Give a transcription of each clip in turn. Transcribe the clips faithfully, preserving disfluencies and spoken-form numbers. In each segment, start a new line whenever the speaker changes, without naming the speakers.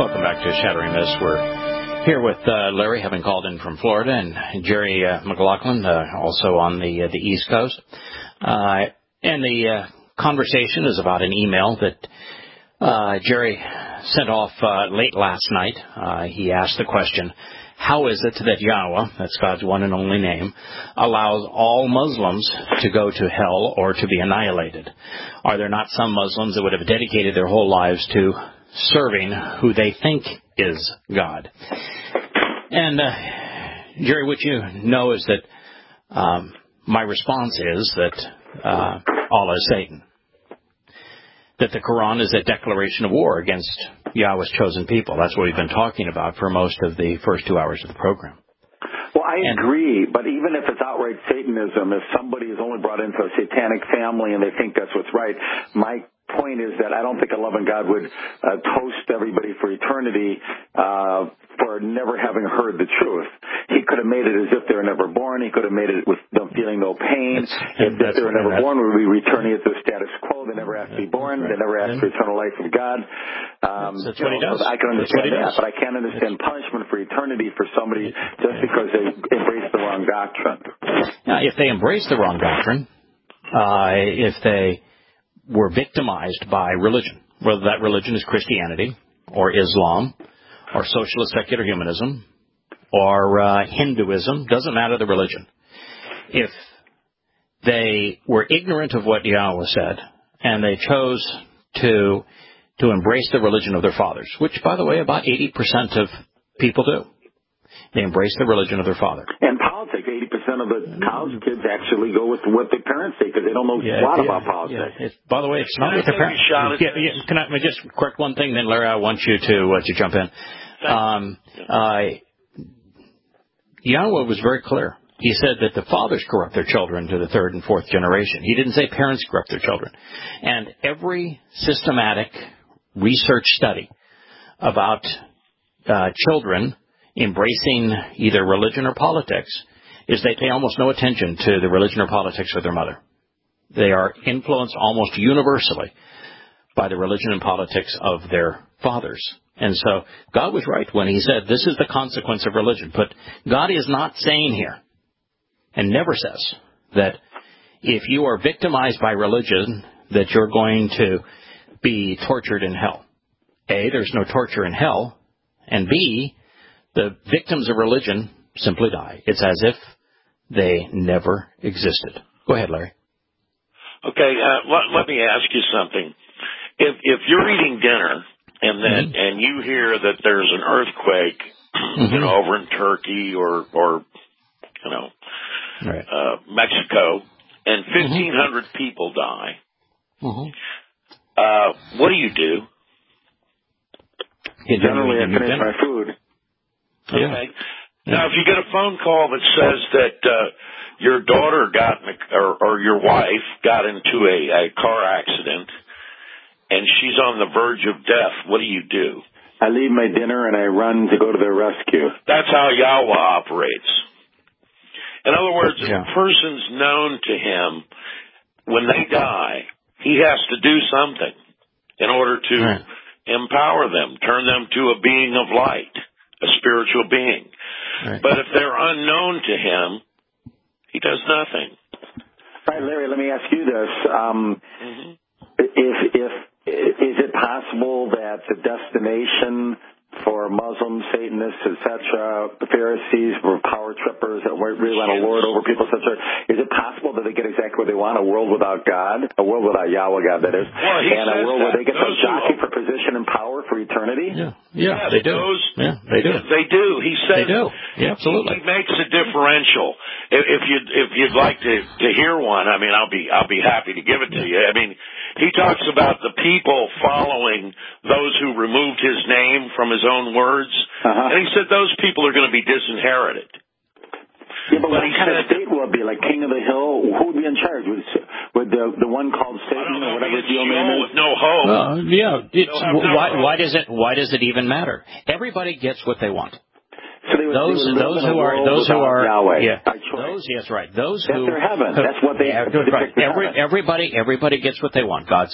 Welcome back to Shattering Myths. We're here with uh, Larry, having called in from Florida, and Jerry uh, McLaughlin, uh, also on the uh, the East Coast. Uh, and the uh, conversation is about an email that uh, Jerry sent off uh, late last night. Uh, he asked the question, how is it that Yahweh, that's God's one and only name, allows all Muslims to go to hell or to be annihilated? Are there not some Muslims that would have dedicated their whole lives to serving who they think is God? And, uh, Jerry, what you know is that um, my response is that uh, Allah is Satan. That the Quran is a declaration of war against Yahweh's chosen people. That's what we've been talking about for most of the first two hours of the program.
Well, I
and,
agree, but even if it's outright Satanism, if somebody is only brought into a satanic family and they think that's what's right, my point is that I don't think a loving God would uh, toast everybody for eternity uh, for never having heard the truth. He could have made it as if they were never born. He could have made it with them feeling no pain. If, if they were never born, we would be returning it to the status quo. They never have to be born. Right. They never ask for eternal life of God. Um,
that's, that's what he does.
I can understand that, but I can't understand that's... punishment for eternity for somebody just because they embrace the wrong doctrine.
Now, if they embrace the wrong doctrine, uh, if they were victimized by religion, whether that religion is Christianity or Islam or socialist secular humanism or uh, Hinduism, doesn't matter the religion. If they were ignorant of what Yahweh said and they chose to to embrace the religion of their fathers, which, by the way, about eighty percent of people do. They embrace the religion of their father.
And politics, eighty percent of the college kids actually go with what their parents say because they don't know
yeah,
a lot
yeah,
about politics.
Yeah. It's, by the way, it's not what their parents say. Yeah, yeah, can I just correct one thing, then, Larry, I want you to, uh, to jump in. Um, uh, Yahweh was very clear. He said that the fathers corrupt their children to the third and fourth generation. He didn't say parents corrupt their children. And every systematic research study about uh, children embracing either religion or politics is they pay almost no attention to the religion or politics of their mother. They are influenced almost universally by the religion and politics of their fathers. And so God was right when he said this is the consequence of religion. But God is not saying here, and never says, that if you are victimized by religion, that you're going to be tortured in hell. A, there's no torture in hell. And B, the victims of religion simply die. It's as if they never existed. Go ahead, Larry.
Okay, uh, let, let me ask you something. If if you're eating dinner and then mm-hmm. and you hear that there's an earthquake, mm-hmm. you know, over in Turkey or or you know right. uh, Mexico, and fifteen hundred mm-hmm. people die, mm-hmm. uh, what do you do?
You generally, I finish my food.
Okay.
Yeah.
Now, if you get a phone call that says that uh, your daughter got in a, or, or your wife got into a, a car accident and she's on the verge of death, what do you do?
I leave my dinner and I run to go to their rescue.
That's how Yahweh operates. In other words,
yeah.
if a person's known to him, when they die, he has to do something in order to right. empower them, turn them to a being of light, a spiritual being. Right. But if they're unknown to him, he does nothing.
Right, Larry, let me ask you this. Um, mm-hmm. If, if, is it possible that the destination for Muslims, Satanists, et cetera, Pharisees, were power trippers that really want to lord over people, et cetera, is it possible that they get exactly what they want, a world without God, a world without Yahweh God, that is,
well,
and a world
that.
where they get some jockey
who,
for position and power for eternity?
Yeah, yeah, yeah they do.
Those,
yeah, they do.
They do. He says
they do. Yeah, absolutely.
He, he makes a differential. If, if you if you'd like to to hear one, I mean, I'll be I'll be happy to give it to you. I mean, he talks about the people following those who removed his name from his own words. Uh-huh. And he said those people are going to be disinherited.
Yeah, but, but what kind of state will it be? Like King of the Hill? Who would be in charge? Would, would the the one called Satan or whatever his real name is?
With no hope.
Uh, yeah. It's,
no
why,
hope.
why does it Why does it even matter? Everybody gets what they want.
So they would,
those
they would
those who are those who are
Yahweh,
yeah those yes right those
that's
who
their heaven. That's what they
yeah, right. Every,
heaven.
everybody everybody gets what they want. God's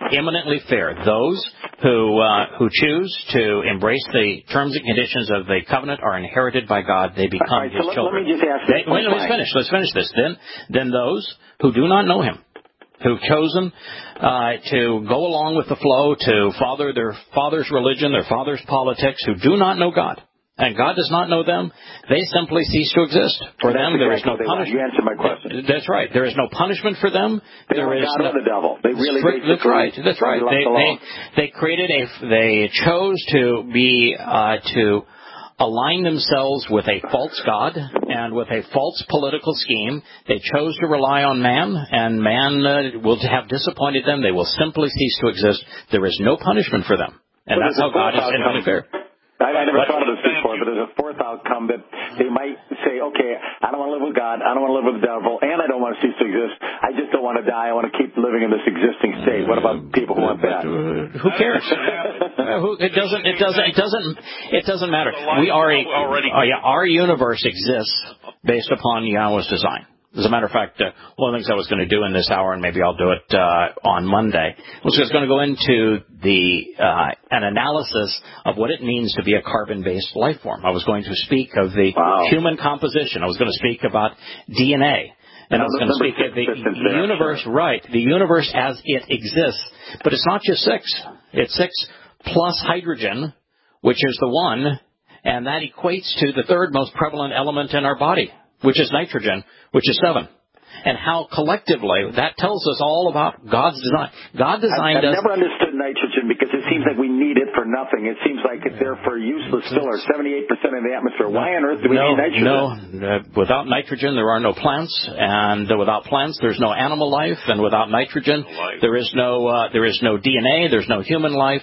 eminently fair. Those who uh, who choose to embrace the terms and conditions of the covenant are inherited by God. They become
right,
His
so let,
children.
Let me just ask
they, wait, let's finish. Let's finish this. Then, then those who do not know Him, who've chosen uh, to go along with the flow, to father their father's religion, their father's politics, who do not know God, and God does not know them, they simply cease to exist. For
That's
them, there is
exactly
no punishment.
You answered my question.
That's right. There is no punishment for them.
They
there is
God
no,
or the devil. They really
That's right. That's right. They, they, they created a, they chose to be, uh, to align themselves with a false God and with a false political scheme. They chose to rely on man, and man uh, will have disappointed them. They will simply cease to exist. There is no punishment for them. And
well,
that's how God is infinitely fair.
I, I never
what?
thought of this before, but there's a fourth outcome that they might say, okay, I don't want to live with God, I don't want to live with the devil, and I don't want to cease to exist. I just don't want to die. I want to keep living in this existing state. What about people who want that?
Uh, who cares? uh, who, it doesn't. It doesn't. It doesn't. It doesn't matter. We are a. Uh, yeah, our universe exists based upon Yahweh's design. As a matter of fact, uh, one of the things I was going to do in this hour, and maybe I'll do it uh, on Monday, was just going to go into the uh, an analysis of what it means to be a carbon-based life form. I was going to speak of the wow. human composition. I was going to speak about D N A. And I was going to speak of the universe, right, the universe as it exists. But it's not just six. It's six plus hydrogen, which is the one, and that equates to the third most prevalent element in our body, which is nitrogen, which is seven. And how collectively, that tells us all about God's design. God designed
I've, I've
us...
I've never understood nitrogen because it seems like we need it for nothing. It seems like it's there for a useless filler, seventy-eight percent of the atmosphere. Why on earth do we
no,
need nitrogen?
No, uh, without nitrogen, there are no plants. And uh, without plants, there's no animal life. And without nitrogen, there is no, uh, there is no D N A, there's no human life.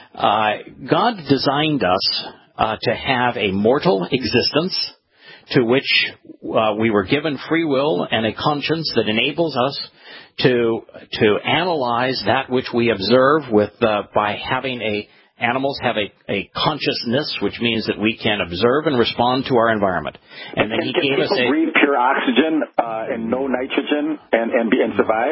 Uh, God designed us uh, to have a mortal existence, to which uh, we were given free will and a conscience that enables us to to analyze that which we observe with uh, by having a animals have a, a consciousness, which means that we can observe and respond to our environment. And then
can,
He
can
gave us a
breathe pure oxygen uh, and no nitrogen and and, be, and survive.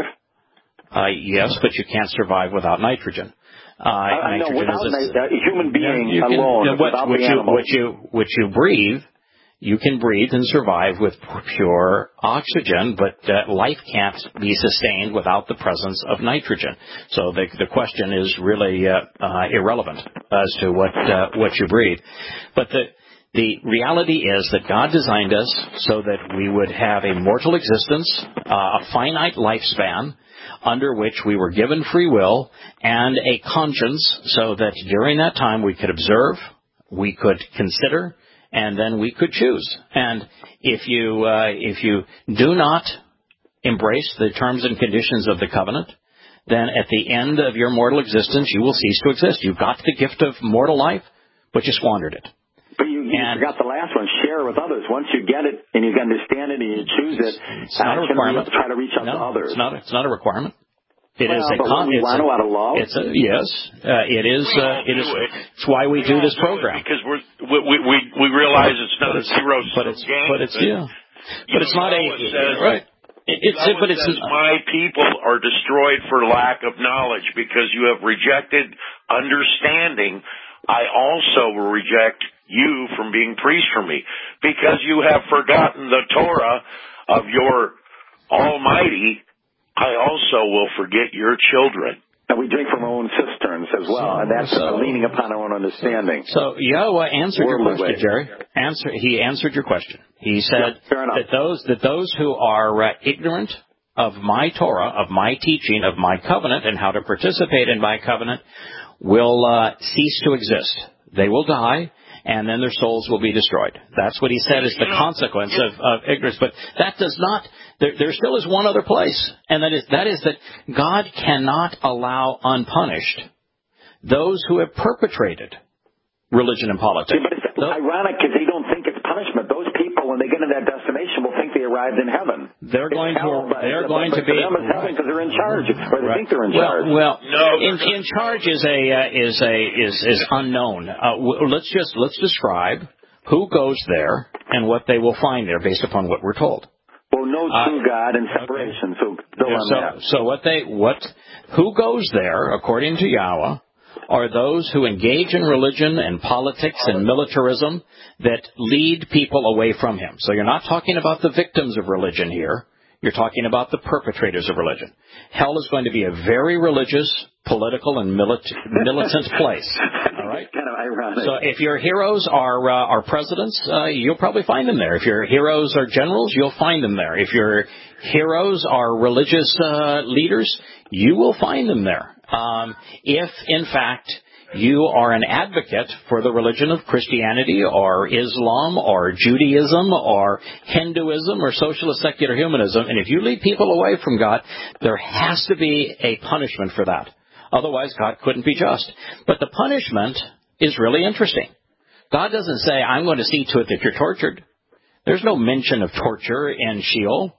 Uh, yes, but you can't survive without nitrogen. Uh,
I,
nitrogen
know, without
is a,
a, a human being
you can,
alone,
what,
without
what
the
you,
animal.
what you what you breathe. You can breathe and survive with pure oxygen, but uh, life can't be sustained without the presence of nitrogen. So the, the question is really uh, uh, irrelevant as to what uh, what you breathe. But the the reality is that God designed us so that we would have a mortal existence, uh, a finite lifespan, under which we were given free will and a conscience, so that during that time we could observe, we could consider, and then we could choose. And if you uh, if you do not embrace the terms and conditions of the covenant, then at the end of your mortal existence, you will cease to exist. You've got the gift of mortal life, but you squandered it.
But you, you
and
forgot the last one, share with others. Once you get it and you understand it and you choose it,
it's not a requirement.
Try to reach out
no,
to others.
It's not, it's not a requirement. It
well,
is a
but
con-
we
it's
want
a,
a lot of love.
It's a, yes, uh, it is. Uh, it is. It's why we, we do this program,
do because we're, we we we realize it's not
but
a zero sum
but it's,
game.
But it's yeah. But it's not a
says,
right. It, it's
Noah
but it's
says, my people are destroyed for lack of knowledge because you have rejected understanding. I also will reject you from being priest for me because you have forgotten the Torah of your Almighty. I also will forget your children.
And we drink from our own cisterns as well,
so,
and that's
so,
leaning upon our own understanding.
So Yahweh answered
Worldly
your question,
way.
Jerry. Answer, he answered your question. He said
yeah,
that those that those who are uh, ignorant of my Torah, of my teaching, of my covenant, and how to participate in my covenant, will uh, cease to exist. They will die, and then their souls will be destroyed. That's what he said is the consequence of, of ignorance. But that does not. There, there still is one other place, and that is that is that God cannot allow unpunished those who have perpetrated religion and politics.
Yeah, but it's
those,
ironic because they don't think it's punishment. Those people, when they get to that destination, will think they arrived in heaven.
They're going
it's
to.
hell, but,
they're
but,
going
but
to be
for them it's heaven because they're in charge, or they
right.
think they're in
well,
charge.
Well,
no,
in, in charge is a uh, is a is is unknown. Uh, w- let's just let's describe who goes there and what they will find there based upon what we're told.
Well, no true uh, God and separation. Okay. So, go
yeah,
on
so,
that.
so what they, what, who goes there, according to Yahweh, are those who engage in religion and politics and militarism that lead people away from Him. So you're not talking about the victims of religion here. You're talking about the perpetrators of religion. Hell is going to be a very religious, political, and milit- militant place. All right?
Kind of ironic.
So if your heroes are uh, are presidents, uh, you'll probably find them there. If your heroes are generals, you'll find them there. If your heroes are religious uh, leaders, you will find them there. Um, if, in fact, you are an advocate for the religion of Christianity or Islam or Judaism or Hinduism or socialist secular humanism, and if you lead people away from God, there has to be a punishment for that. Otherwise, God couldn't be just. But the punishment is really interesting. God doesn't say, I'm going to see to it that you're tortured. There's no mention of torture in Sheol.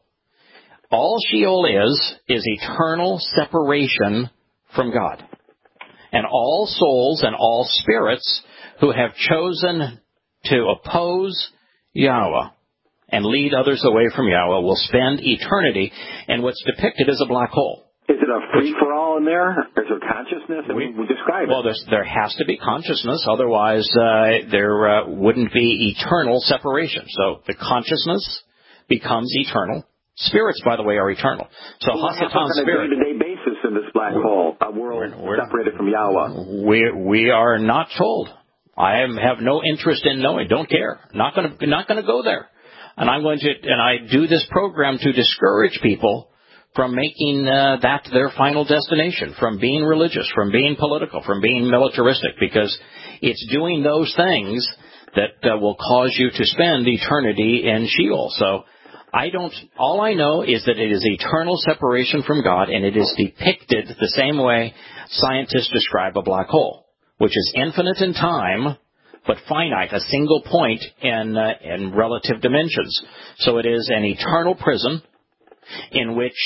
All Sheol is, is eternal separation from God. And all souls and all spirits who have chosen to oppose Yahweh and lead others away from Yahweh will spend eternity in what's depicted as a black hole.
Is it a free-for-all in there? Is there consciousness? I mean, we, we describe
well,
it.
Well, there has to be consciousness. Otherwise, uh, there uh, wouldn't be eternal separation. So the consciousness becomes eternal. Spirits, by the way, are eternal. So
well,
Hasatan spirit.
On a day-to-day basis in this black hole, a world we're, we're, separated from Yahweh.
We we are not told. I am, have no interest in knowing. Don't care. Not going to not going to go there. And I'm going to and I do this program to discourage people from making uh, that their final destination, from being religious, from being political, from being militaristic, because it's doing those things that uh, will cause you to spend eternity in Sheol. So. I don't, all I know is that it is eternal separation from God, and it is depicted the same way scientists describe a black hole, which is infinite in time, but finite, a single point in, uh, in relative dimensions. So it is an eternal prison in which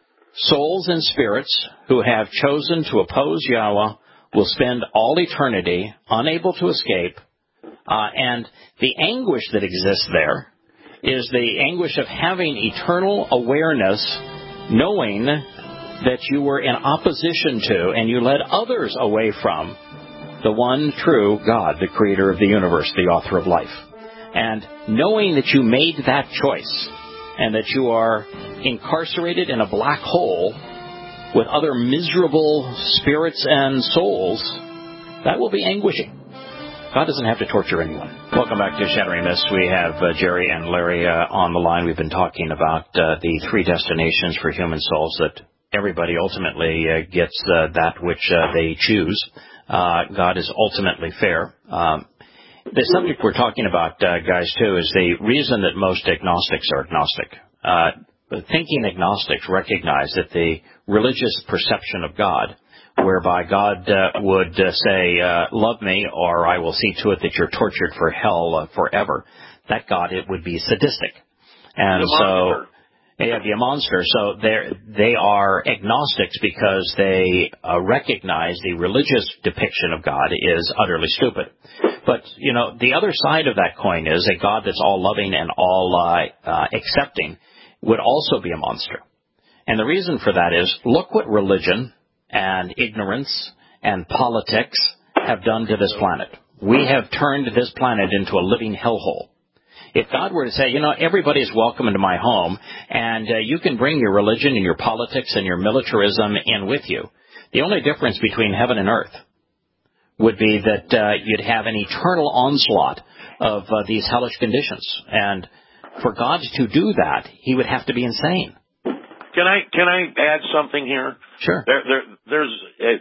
souls and spirits who have chosen to oppose Yahweh will spend all eternity unable to escape, uh, and the anguish that exists there is the anguish of having eternal awareness, knowing that you were in opposition to and you led others away from the one true God, the creator of the universe, the author of life. And knowing that you made that choice and that you are incarcerated in a black hole with other miserable spirits and souls, that will be anguishing. God doesn't have to torture anyone. Welcome back to Shattering Myths. We have uh, Jerry and Larry uh, on the line. We've been talking about uh, the three destinations for human souls, that everybody ultimately uh, gets uh, that which uh, they choose. Uh, God is ultimately fair. Um, the subject we're talking about, uh, guys, too, is the reason that most agnostics are agnostic. Uh, thinking agnostics recognize that the religious perception of God, whereby God uh, would uh, say, uh, love me, or I will see to it that you're tortured for hell uh, forever, that God, it would be sadistic. And so, yeah, be a monster. So they're, they are agnostics because they uh, recognize the religious depiction of God is utterly stupid. But, you know, the other side of that coin is a God that's all loving and all uh, uh, accepting would also be a monster. And the reason for that is, look what religion and ignorance and politics have done to this planet. We have turned this planet into a living hellhole. If God were to say, you know, everybody's welcome into my home, and uh, you can bring your religion and your politics and your militarism in with you, the only difference between heaven and earth would be that uh, you'd have an eternal onslaught of uh, these hellish conditions. And for God to do that, he would have to be insane.
Can I can I add something here?
Sure.
There, there, there's,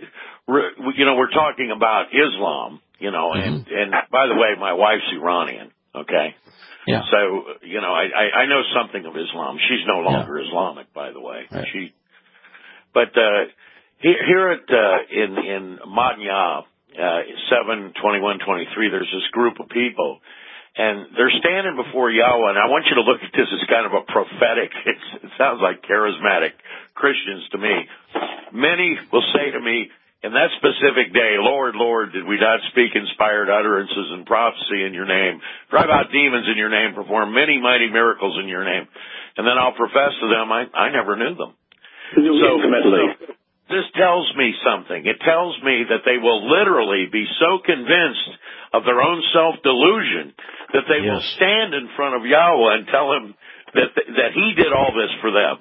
uh, you know, we're talking about Islam, you know, and, mm-hmm. and by the way, my wife's Iranian, okay?
Yeah.
So, you know, I, I, I know something of Islam. She's no longer yeah. Islamic, by the way.
Right.
She, but, uh, here, here at, uh, in, in Madnya, uh, seven twenty-one twenty-three, there's this group of people, and they're standing before Yahweh, and I want you to look at this as kind of a prophetic, it's, it sounds like charismatic Christians to me. Many will say to me, in that specific day, Lord, Lord, did we not speak inspired utterances and prophecy in your name, drive out demons in your name, perform many mighty miracles in your name? And then I'll profess to them, I, I never knew them. So, so this tells me something. It tells me that they will literally be so convinced of their own self-delusion that they yes. will stand in front of Yahweh and tell him that that he did all this for them.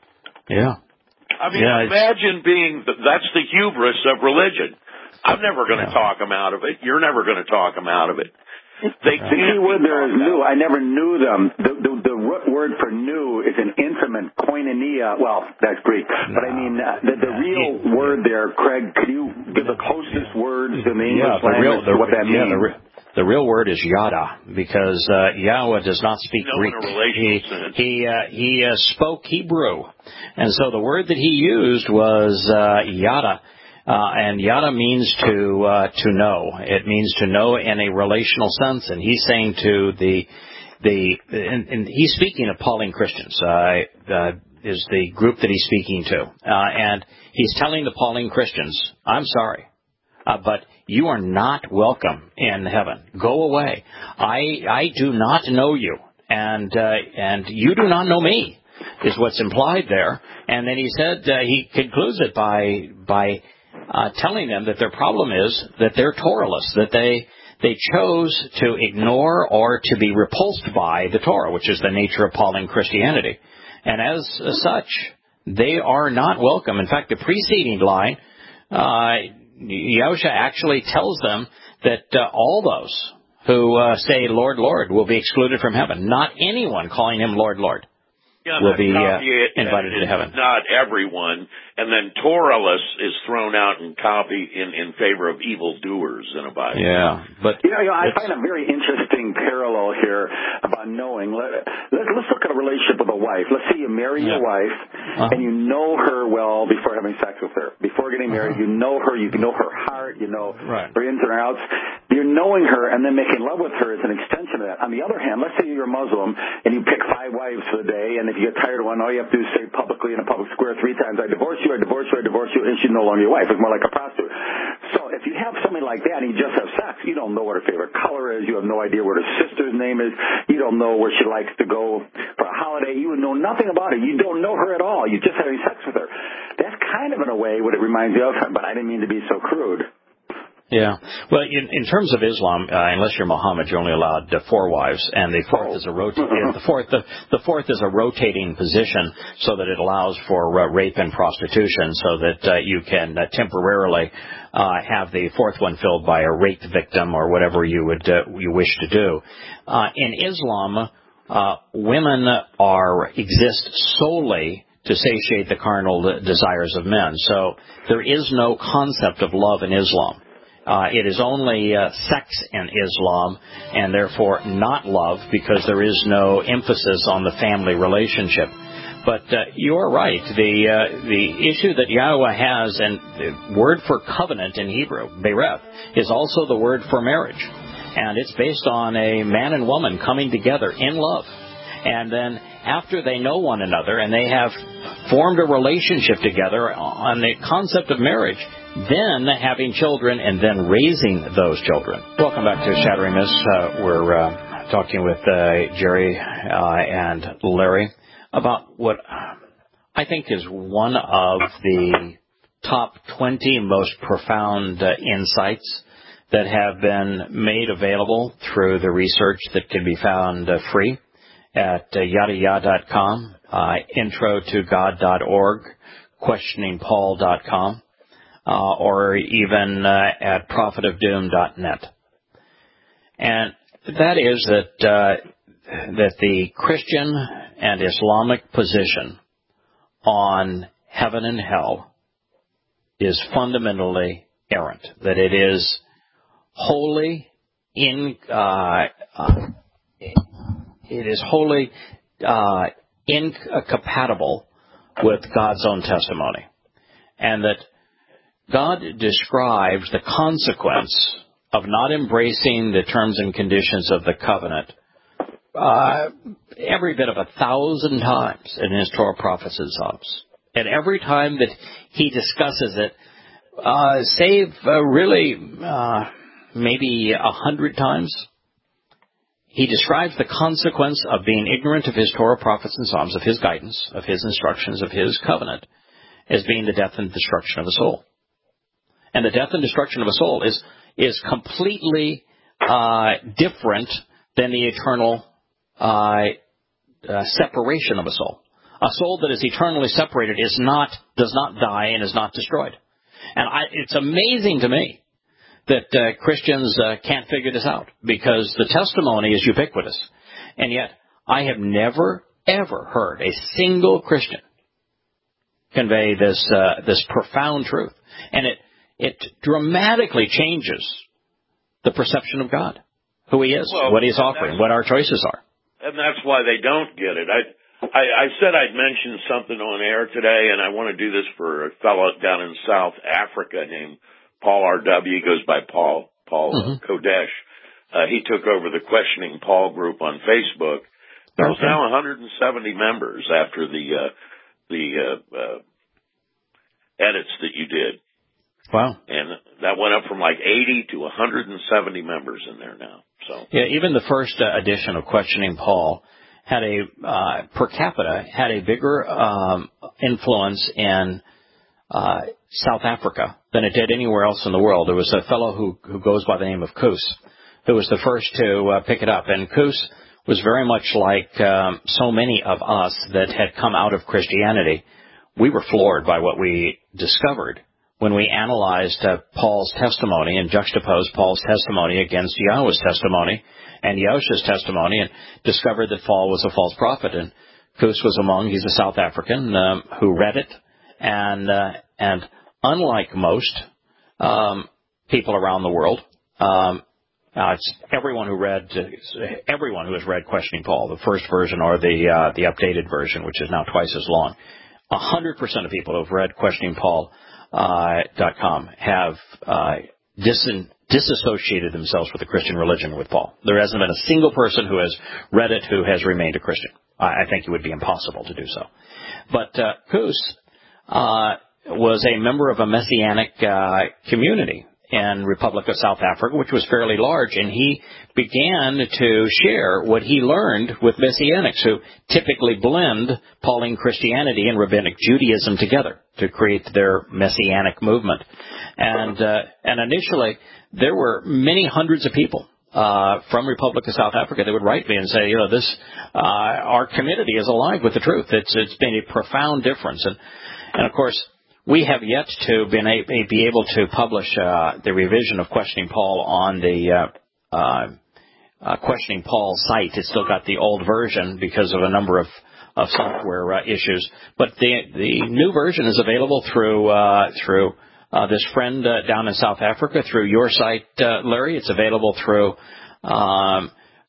Yeah.
I mean,
yeah,
imagine being, that's the hubris of religion. I'm never going to yeah. talk them out of it. You're never going to talk them out of it. They
the key word there is new. I never knew them. The, the, the word for new is an intimate koinonia. Well, that's Greek. No. But I mean, uh, the, the real yeah. word there, Craig, could you give the closest words in the English
yeah, the
language
real, the,
to what that
yeah,
means?
The, re- the real word is yada, because uh, Yahweh does not speak
no
Greek.
He
he, uh, he uh, spoke Hebrew. And so the word that he used was uh, yada. Uh, and yada means to uh, to know. It means to know in a relational sense. And he's saying to the the and, and he's speaking of Pauline Christians. Uh, uh, is the group that he's speaking to, uh, and he's telling the Pauline Christians, "I'm sorry, uh, but you are not welcome in heaven. Go away. I I do not know you, and uh, and you do not know me." Is what's implied there. And then he said uh, he concludes it by by. Uh, telling them that their problem is that they're Torahless, that they they chose to ignore or to be repulsed by the Torah, which is the nature of Pauline Christianity. And as uh, such, they are not welcome. In fact, the preceding line, uh, Yahusha actually tells them that uh, all those who uh, say, Lord, Lord, will be excluded from heaven. Not anyone calling him Lord, Lord.
Yeah,
will be uh,
it,
invited into heaven.
Not everyone. And then Torahless is thrown out and copy in, in favor of evildoers in a Bible.
Yeah. But
you know, you know I find a very interesting parallel here about knowing. Let, let, let's look at a relationship with a wife. Let's say you marry yeah. your wife, uh-huh. and you know her well before having sex with her. Before getting married, uh-huh. you know her. You know her heart. You know
right.
her ins and her outs. You're knowing her and then making love with her is an extension of that. On the other hand, let's say you're a Muslim and you pick five wives for the day, and if you get tired of one, all you have to do is say publicly in a public square three times, I divorce you, I divorce you, I divorce you, and she's no longer your wife. It's more like a prostitute. So if you have somebody like that and you just have sex, you don't know what her favorite color is, you have no idea what her sister's name is, you don't know where she likes to go for a holiday, you know nothing about her, you don't know her at all, you just having sex with her. That's kind of in a way what it reminds you of, but I didn't mean to be so crude.
Yeah. Well, in, in terms of Islam, uh, unless you're Muhammad, you're only allowed uh, four wives, and the fourth oh. is a rota- yeah, the fourth the, the fourth is a rotating position, so that it allows for uh, rape and prostitution, so that uh, you can uh, temporarily uh, have the fourth one filled by a rape victim or whatever you would uh, you wish to do. Uh, in Islam, uh, women are exist solely to satiate the carnal desires of men. So there is no concept of love in Islam. Uh, it is only uh, sex in Islam, and therefore not love, because there is no emphasis on the family relationship. But uh, you're right. The uh, the issue that Yahweh has, and the word for covenant in Hebrew, bereth, is also the word for marriage. And it's based on a man and woman coming together in love. And then after they know one another and they have formed a relationship together on the concept of marriage, then having children and then raising those children. Welcome back to Shattering Myths. Uh, we're uh, talking with uh, Jerry uh, and Larry about what I think is one of the top twenty most profound uh, insights that have been made available through the research that can be found uh, free at uh, yada yada dot com, uh, intro to god dot org, questioning paul dot com, uh, or even uh, at prophet of doom dot net. And that is that uh, that the Christian and Islamic position on heaven and hell is fundamentally errant, that it is wholly in uh, uh, it is wholly uh, incompatible with God's own testimony, and that God describes the consequence of not embracing the terms and conditions of the covenant uh, every bit of a thousand times in his Torah, prophets, and Psalms. And every time that he discusses it, uh, save uh, really uh, maybe a hundred times. He describes the consequence of being ignorant of his Torah, prophets, and Psalms, of his guidance, of his instructions, of his covenant, as being the death and destruction of a soul. And the death and destruction of a soul is is completely uh, different than the eternal uh, uh, separation of a soul. A soul that is eternally separated is not does not die and is not destroyed. And I, it's amazing to me that uh, Christians uh, can't figure this out, because the testimony is ubiquitous. And yet, I have never, ever heard a single Christian convey this uh, this profound truth. And it it dramatically changes the perception of God, who He is, well, what He's offering, what our choices are.
And that's why they don't get it. I, I, I said I'd mention something on air today, and I want to do this for a fellow down in South Africa named Paul R W. He goes by Paul, Paul mm-hmm. Kodesh. Uh, he took over the Questioning Paul group on Facebook. There's okay. now one hundred seventy members after the uh, the uh, uh, edits that you did.
Wow.
And that went up from like eighty to one hundred seventy members in there now. So
yeah, even the first uh, edition of Questioning Paul had a, uh, per capita, had a bigger um, influence in uh, South Africa than it did anywhere else in the world. There was a fellow who, who goes by the name of Koos, who was the first to uh, pick it up. And Koos was very much like um, so many of us that had come out of Christianity. We were floored by what we discovered when we analyzed uh, Paul's testimony and juxtaposed Paul's testimony against Yahweh's testimony and Yosha's testimony, and discovered that Paul was a false prophet. And Koos was among, he's a South African um, who read it, and uh, and unlike most um, people around the world, um, uh, it's everyone who read, uh, everyone who has read Questioning Paul, the first version or the uh, the updated version, which is now twice as long, one hundred percent of people who have read Questioning Paul Uh, dot com have uh, dis- disassociated themselves with the Christian religion with Paul. There hasn't been a single person who has read it who has remained a Christian. I, I think it would be impossible to do so. But uh, Koos uh, was a member of a Messianic uh, community in Republic of South Africa, which was fairly large, and he began to share what he learned with Messianics, who typically blend Pauline Christianity and Rabbinic Judaism together to create their Messianic movement. And uh, and initially, there were many hundreds of people uh, from Republic of South Africa that would write me and say, you know, this uh, our community is alive with the truth. It's it's been a profound difference, and and of course, we have yet to been a, be able to publish uh, the revision of Questioning Paul on the uh, uh, uh, Questioning Paul site. It's still got the old version because of a number of, of software uh, issues. But the the new version is available through uh, through uh, this friend uh, down in South Africa, through your site, uh, Larry. It's available through um,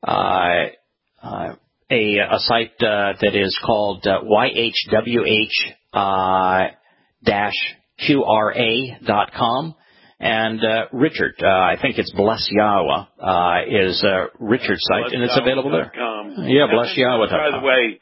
uh, uh, a, a site uh, that is called uh, Y H W H. Uh, dash Q R A dot com. And uh, Richard, uh, I think it's Bless Yahweh, uh, is uh, Richard's site,
Bless
and it's available there.
Com.
Yeah, Bless Yahweh dot com.
By the way,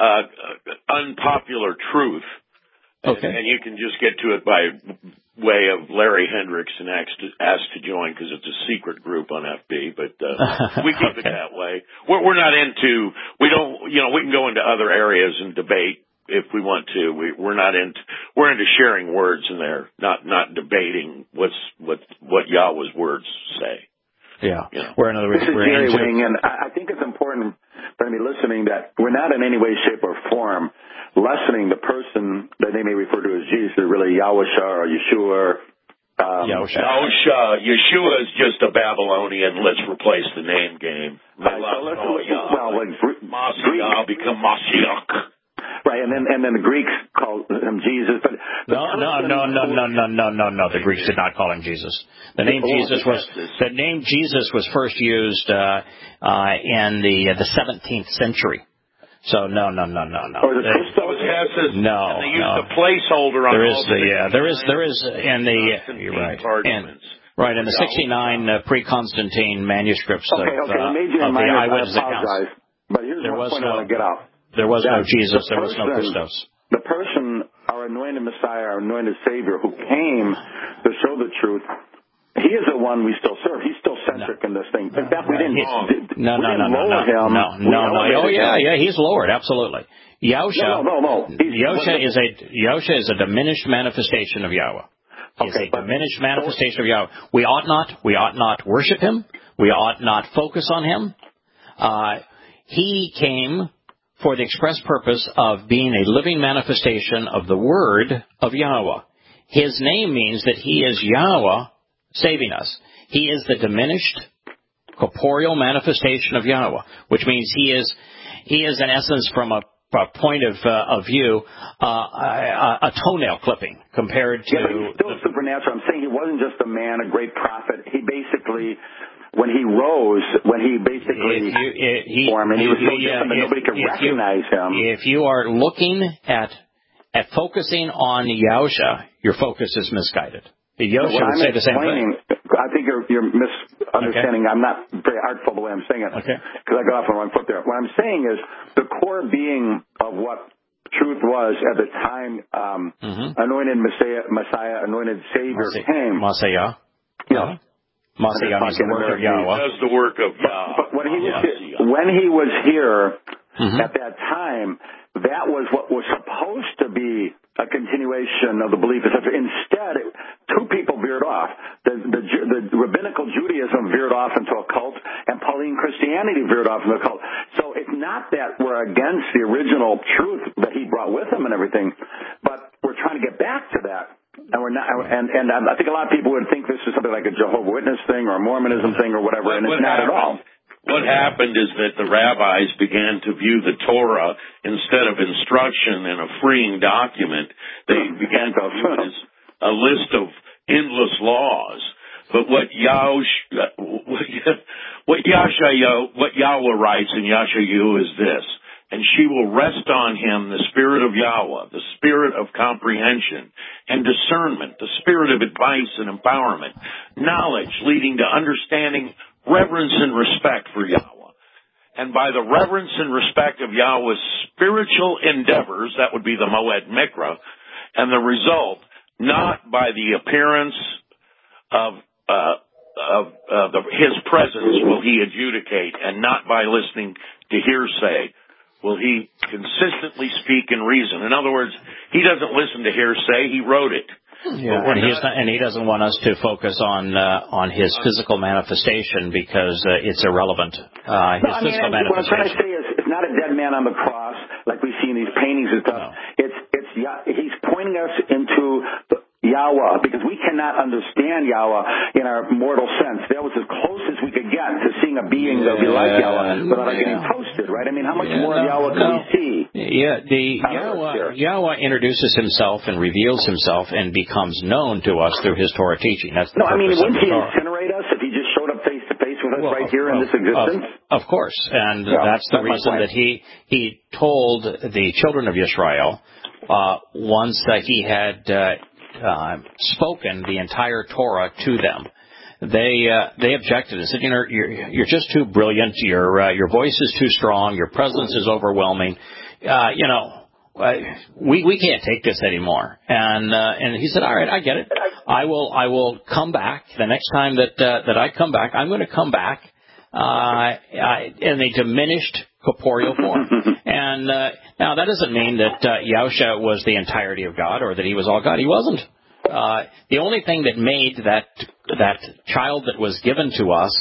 uh, unpopular truth,
okay.
and, and you can just get to it by way of Larry Hendrickson asked to, asked to join, because it's a secret group on F B, but uh, we keep
okay.
it that way. We're, we're not into, we don't, you know, we can go into other areas and debate if we want to. We, we're not into, we're into sharing words in there, not, not debating what's, what, what Yahweh's words say.
Yeah.
You know?
We're in other words,
this is
we're
Jerry
into...
Wing, and I think it's important for me listening that we're not in any way, shape, or form lessening the person that they may refer to as Jesus, really Yahusha or Yeshua. Um,
Yahusha.
Yahusha. Yeshua is just a Babylonian. Let's replace the name game.
Right, so let's, well, like,
Mashiach become Mashiach.
Right, and then and then the Greeks called him Jesus. But
no, no, no, no, no, no, no, no, no. The Greeks did not call him Jesus. The name Jesus was the name Jesus was first used uh, uh, in the uh, the seventeenth century. So no, no, no, no, no.
Or the
they,
no,
and they used
no.
the placeholder on
there is
all
the yeah, there is there is in the
uh,
you're right.
And,
right in the sixty-nine uh, pre-Constantine manuscripts
okay,
of,
okay,
uh,
major
of the
minor,
eyewitness
I
accounts.
But here's
there
one
was
point
no,
I want to get out.
There was
that
no Jesus.
The
there was
person,
no Christos.
The person, R our anointed Messiah, our anointed Savior, who came to show the truth, he is the one we still serve. He's still centric no. in this thing. In fact, we didn't,
no,
we
no,
didn't
no,
lower
no,
him.
No, no, no. Oh, yeah,
him.
yeah, he's lowered, absolutely. Yahusha,
no, no, no, no.
Yahusha is a Yahusha is a diminished manifestation of Yahweh. He
okay,
is a diminished manifestation of Yahweh. We ought not, we ought not worship him. We ought not focus on him. Uh, he came for the express purpose of being a living manifestation of the Word of Yahweh. His name means that he is Yahweh saving us. He is the diminished corporeal manifestation of Yahweh, which means he is, he is in essence from a, a point of, uh, of view, uh, a, a toenail clipping compared to...
Yeah, but he's still supernatural. I'm saying he wasn't just a man, a great prophet. He basically... When he rose, when he basically
you, it, he,
formed, and he was so
yeah,
different that
if,
nobody could recognize
you,
him.
If you are looking at at focusing on Yahusha, your focus is misguided. Yahusha would say the same thing.
I think you're, you're misunderstanding. Okay. I'm not very artful the way I'm saying it.
Okay.
Because I got off on the wrong foot there. What I'm saying is the core being of what truth was at the time um, mm-hmm. anointed Messiah, Messiah, anointed Savior
Messiah.
came.
Messiah.
You know,
Messiah means the work of Yahweh.
Does the work of Yahweh.
But, but when he was here, when he was here
mm-hmm.
at that time, that was what was supposed to be a continuation of the belief, et cetera. Instead, it, two people veered off. The, the, the rabbinical Judaism veered off into a cult, and Pauline Christianity veered off into a cult. So it's not that we're against the original truth that he brought with him and everything, but we're trying to get back to that. And we're not, and, and I think a lot of people would think this is something like a Jehovah's Witness thing or a Mormonism thing or whatever,
what,
and it's
what
not
happened,
at all.
What happened is that the rabbis began to view the Torah instead of instruction and a freeing document. They began to view it as a list of endless laws. But what Yahush, what Yashayahu, what Yahweh writes in Yashayahu is this. And she will rest on him the spirit of Yahweh, the spirit of comprehension and discernment, the spirit of advice and empowerment, knowledge leading to understanding, reverence and respect for Yahweh. And by the reverence and respect of Yahweh's spiritual endeavors, that would be the Moed Mikra, and the result, not by the appearance of, uh, of, uh, the, his presence will he adjudicate, and not by listening to hearsay will he consistently speak and reason. In other words, he doesn't listen to hearsay, he wrote it.
Yeah, and, he's not, and he doesn't want us to focus on uh, on his physical manifestation because uh, it's irrelevant. Uh, his
no, I
physical
mean,
manifestation.
What I'm trying to say is, it's not a dead man on the cross like we see in these paintings and stuff.
No.
It's it's he's pointing us into the Yahweh, because we cannot understand Yahweh in our mortal sense. That was as close as we could get to seeing a being
yeah,
that would be like Yahweh without
yeah.
getting toasted, right? I mean, how much
yeah,
more
no,
of Yahweh
no.
can we see?
Yeah, the Yahweh, Yahweh introduces himself and reveals himself and becomes known to us through his Torah teaching. That's the
no, I mean,
purpose
wouldn't
of the
he
Torah.
incinerate us if he just showed up face to face with us
well,
right here
of,
in this existence?
Of, of course, and
yeah,
that's the
that's
reason that he he told the children of Israel uh, once that he had uh, uh, spoken the entire Torah to them. They uh, they objected and said, you know, you're you're just too brilliant. Your uh, your voice is too strong. Your presence is overwhelming. Uh, you know, uh, we we can't take this anymore. And uh, and he said, all right, I get it. I will I will come back the next time that uh, that I come back. I'm going to come back uh, I, in a diminished corporeal form. And uh, now that doesn't mean that uh, Yahusha was the entirety of God or that he was all God. He wasn't. Uh, the only thing that made that that child that was given to us,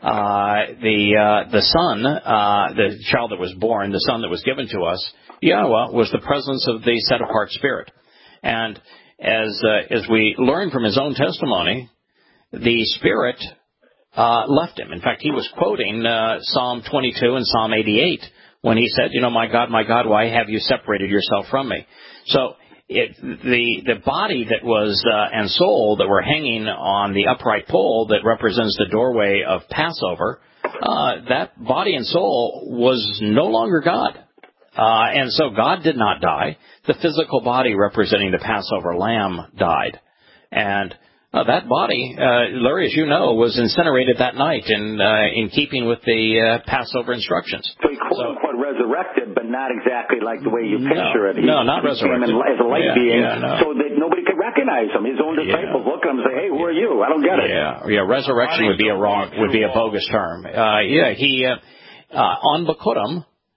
uh, the uh, the son, uh, the child that was born, the son that was given to us, Yahweh, was the presence of the set apart Spirit. And as uh, as we learn from his own testimony, the Spirit uh, left him. In fact, he was quoting uh, Psalm twenty-two and Psalm eighty-eight when he said, "You know, my God, my God, why have you separated yourself from me?" So. It, the the body that was uh, and soul that were hanging on the upright pole that represents the doorway of Passover, uh, that body and soul was no longer God, uh, and so God did not die. The physical body representing the Passover lamb died, and uh, that body, uh, Larry, as you know, was incinerated that night in uh, in keeping with the uh, Passover instructions.
So he quote unquote resurrected, but not exactly like the way you picture
no,
it. He,
no, not
he
resurrected.
came in as a light
yeah,
being,
yeah, no.
so that nobody could recognize him. His own disciples
yeah.
look at him and say, "Hey, who are you? I don't get it."
Yeah, yeah. Resurrection would be a wrong, would be a bogus term. Uh, yeah, he uh, uh, on Bikurim,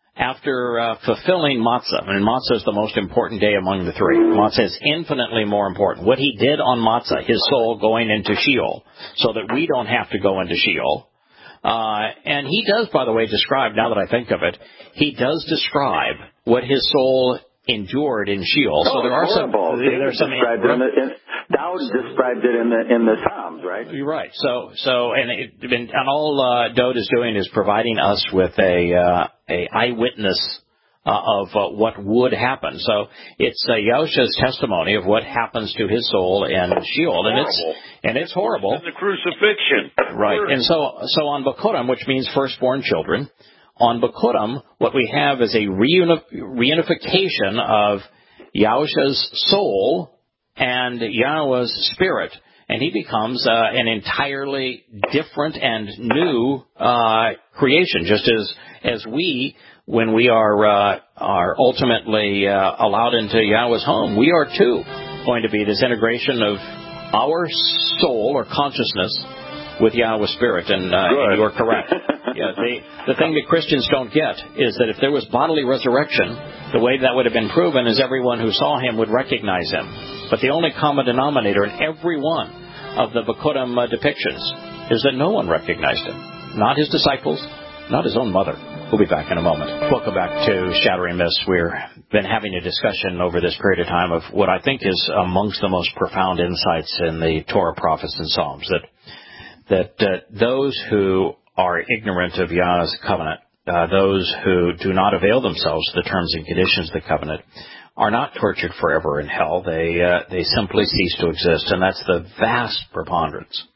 after uh, fulfilling Matzah, and Matzah is the most important day among the three. Matzah is infinitely more important. What he did on Matzah, his soul going into Sheol, so that we don't have to go into Sheol. Uh, and he does, by the way, describe, now that I think of it, he does describe what his soul endured in Sheol.
Oh,
so there are
horrible.
some, there's some,
described it in the, in, Dowd described it in the in the Psalms, right?
You're right. So, so, and, it, and all uh, Dowd is doing is providing us with a uh, a eyewitness uh, of uh, what would happen. So it's uh, Yahushua's testimony of what happens to his soul in Sheol, and it's and it's horrible.
Worse than the crucifixion,
right? And so, so on Bikurim, which means firstborn children. On Bikurim, what we have is a reuni- reunification of Yahushua's soul and Yahweh's spirit, and he becomes uh, an entirely different and new uh, creation, just as as we, when we are uh, are ultimately uh, allowed into Yahweh's home, we are too going to be this integration of our soul or consciousness with Yahweh's spirit, and, uh, and you are correct. Yeah, the, the thing that Christians don't get is that if there was bodily resurrection, the way that would have been proven is everyone who saw him would recognize him. But the only common denominator in every one of the Bikurim uh, depictions is that no one recognized him. Not his disciples, not his own mother. We'll be back in a moment. Welcome back to Shattering Myths. We've been having a discussion over this period of time of what I think is amongst the most profound insights in the Torah, prophets, and Psalms, that that uh, those who are ignorant of Yah's covenant, uh, those who do not avail themselves of the terms and conditions of the covenant, are not tortured forever in hell. They uh, they simply cease to exist, and that's the vast preponderance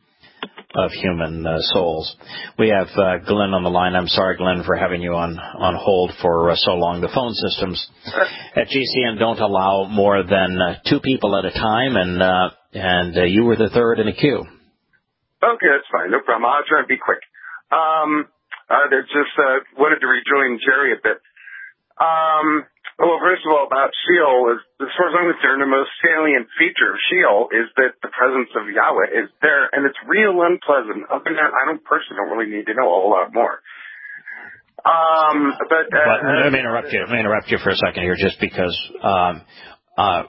of human uh, souls. We have uh, Glenn on the line. I'm sorry, Glenn, for having you on, on hold for uh, so long. The phone systems at G C N don't allow more than uh, two people at a time, and uh, and uh, you were the third in a queue.
Okay, that's fine. No problem. I'll try and be quick. Um, uh, they're just, uh, wanted to rejoin Jerry a bit. Um, well, first of all, about Sheol, is, as far as I'm concerned, the most salient feature of Sheol is that the presence of Yahweh is there, and it's real unpleasant. Other than that, I don't personally don't really need to know a whole lot more. Um, but, uh,
but let me interrupt you. Let me interrupt you for a second here, just because, um, uh,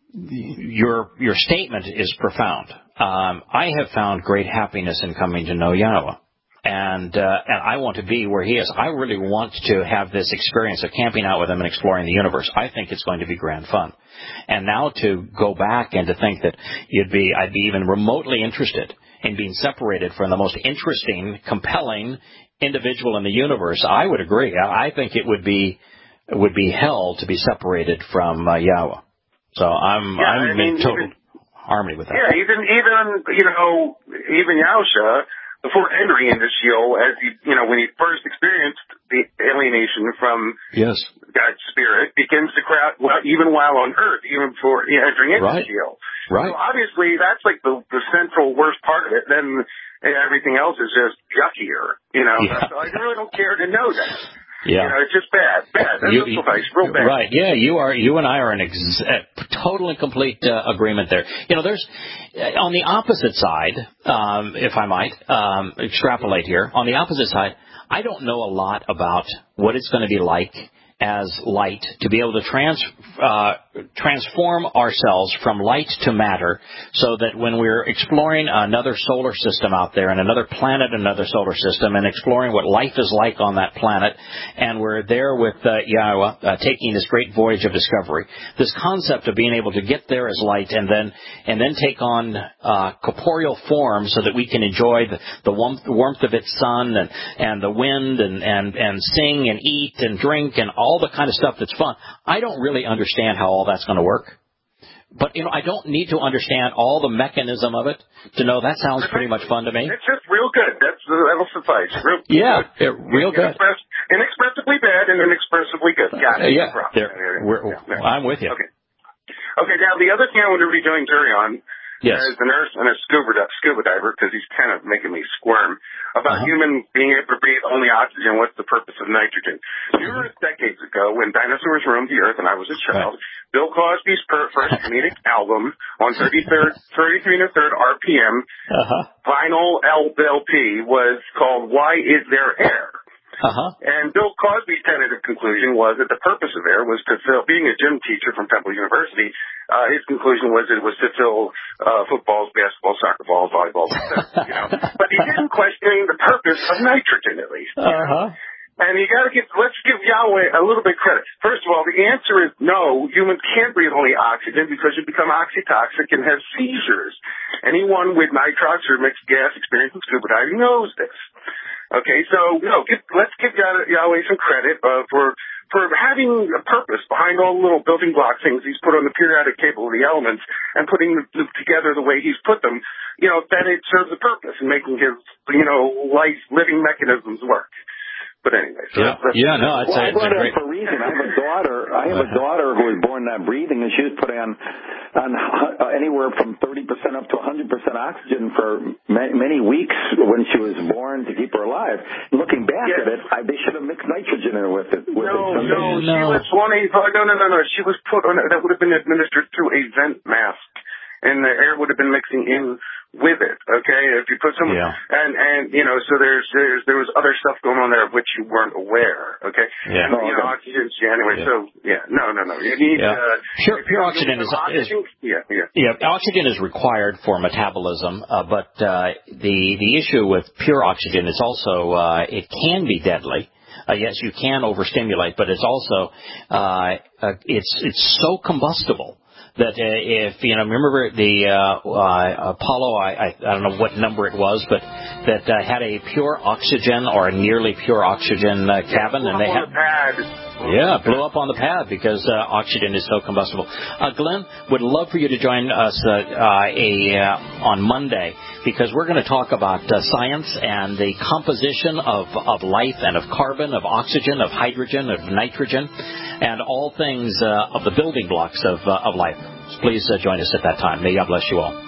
your, your statement is profound. Um, I have found great happiness in coming to know Yahweh, and uh, and I want to be where He is. I really want to have this experience of camping out with Him and exploring the universe. I think it's going to be grand fun. And now to go back and to think that you'd be, I'd be even remotely interested in being separated from the most interesting, compelling individual in the universe, I would agree. I think it would be it would be hell to be separated from uh, Yahweh. So I'm
yeah,
I'm
I mean,
in total
even,
harmony with that.
Yeah, even even you know even Yahushua, before entering into Sheol, as he you know when he first experienced the alienation from
yes.
God's Spirit, begins to cry out, well, even while on earth, even before entering into
right.
Sheol.
Right.
So obviously that's like the the central worst part of it. Then everything else is just yuckier, you know.
Yeah.
So I really don't care to know that.
Yeah.
You know, it's just bad. Bad. That's
you,
you, suffice. Real bad.
Right. Yeah, you are, you and I are in ex- uh, total and complete uh, agreement there. You know, there's, uh, on the opposite side, um, if I might, um, extrapolate here, on the opposite side, I don't know a lot about what it's going to be like as light to be able to trans, uh, transform ourselves from light to matter, so that when we're exploring another solar system out there and another planet, another solar system, and exploring what life is like on that planet, and we're there with uh, Yahweh uh, taking this great voyage of discovery, this concept of being able to get there as light and then and then take on uh, corporeal form so that we can enjoy the, the warmth, warmth of its sun and, and the wind and, and, and sing and eat and drink and all all the kind of stuff that's fun. I don't really understand how all that's going to work. But, you know, I don't need to understand all the mechanism of it to know that sounds pretty much fun to me.
It's just real good. That's, that'll suffice. Real,
yeah,
good.
It, real good.
Inexpress, inexpressibly bad and inexpressibly good. Got it.
Uh, yeah,
no
we're,
yeah, no.
I'm with you.
Okay. Okay, now the other thing I want to rejoin Terry on,
yes.
as a nurse and a scuba, scuba diver, because he's kind of making me squirm, about uh-huh. humans being able to breathe only oxygen. What's the purpose of nitrogen? Do you remember that decades ago when dinosaurs roamed the earth and I was a child. Right. Bill Cosby's per- first comedic album on thirty-third, thirty-three and a third R P M, uh-huh. vinyl L P, was called Why Is There Air?
Uh-huh.
And Bill Cosby's tentative conclusion was that the purpose of air was to fill, being a gym teacher from Temple University, uh, his conclusion was that it was to fill uh, footballs, basketball, soccer balls, volleyball, et cetera, you know. But he didn't question the purpose of nitrogen, at least.
Uh-huh.
And you gotta give, let's give Yahweh a little bit credit. First of all, the answer is no, humans can't breathe only oxygen because you become oxytoxic and have seizures. Anyone with nitrox or mixed gas experience in scuba diving knows this. Okay, so, you know, give, let's give Yahweh some credit uh, for for having a purpose behind all the little building block things he's put on the periodic table of the elements and putting them together the way he's put them, you know, that it serves a purpose in making his, you know, life, living mechanisms work. But anyway, so
yeah,
that's,
yeah, no, it's,
well,
a, it's a great.
For a reason. I have a daughter. I have a daughter who was born not breathing, and she was put on on uh, anywhere from thirty percent up to one hundred percent oxygen for many, many weeks when she was born to keep her alive. Looking back
yes.
at it, I, they should have mixed nitrogen in with it. With
no,
it.
no,
no,
she was one eighty-five. No, no, no, no. She was put on. That would have been administered through a vent mask, and the air would have been mixing in with it, okay? If you put some,
yeah.
and, and, you know, so there's, there's, there was other stuff going on there of which you weren't aware, okay?
Yeah.
And, you know, oxygen, yeah, anyway, yeah. so, yeah, no, no, no. You need,
yeah.
uh,
pure, pure oxygen is,
oxygen,
is,
yeah, yeah.
Yeah, oxygen is required for metabolism, uh, but, uh, the, the issue with pure oxygen is also, uh, it can be deadly. Uh, yes, you can overstimulate, but it's also, uh, uh it's, it's so combustible. That uh, if, you know, remember the uh, uh, Apollo, I, I, I don't know what number it was, but that uh, had a pure oxygen or a nearly pure oxygen uh, cabin.
Yeah,
and they
had,
had,
the pad.
Yeah, blew up on the pad because uh, oxygen is so combustible. Uh, Glenn, would love for you to join us uh, uh, a uh, on Monday because we're going to talk about uh, science and the composition of, of life and of carbon, of oxygen, of hydrogen, of nitrogen, and all things uh, of the building blocks of, uh, of life. Please uh, join us at that time. May God bless you all.